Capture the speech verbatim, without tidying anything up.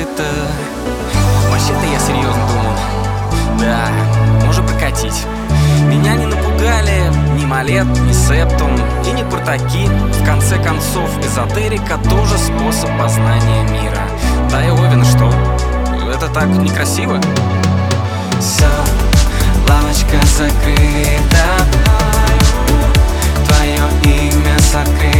это... Вообще-то я серьезно думал. Да, может прокатить. Меня не напугали ни Малет, ни Септум и ни Куртаки. В конце концов, эзотерика тоже способ познания мира. Да и Овен, что? Это так некрасиво? Все, лавочка закрыта, твое имя сокрыто.